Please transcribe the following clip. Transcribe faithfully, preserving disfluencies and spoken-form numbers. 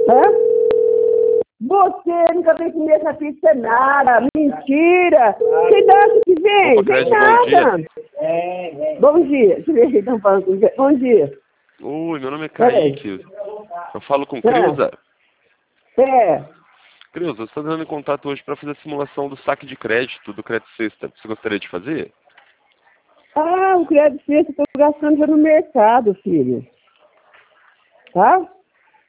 Hã? Você nunca vem comer essa pizza nada. Mentira. Você acha que vem? Opa, Vem Crédito, nada. bom Bom dia. Deixa eu ver se estão falando com você. Bom dia. Oi, meu nome é Peraí. Kaique. Eu falo com É. Creuza. É. Creuza, você está dando em contato hoje para fazer a simulação do saque de crédito do Crédito Sexta. Você gostaria de fazer? Ah, o crédito sexta eu estou gastando já no mercado, filho. Tá?